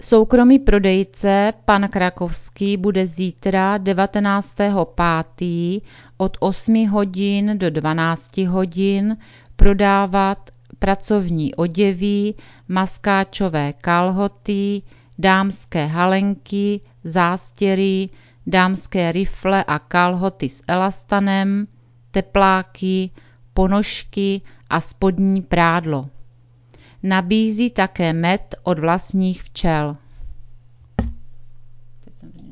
Soukromý prodejce pan Krakovský bude zítra 19.5. od 8 hodin do 12 hodin prodávat pracovní oděvy, maskáčové kalhoty, dámské halenky, zástěry, dámské rifle a kalhoty s elastanem, tepláky, ponožky a spodní prádlo. Nabízí také med od vlastních včel.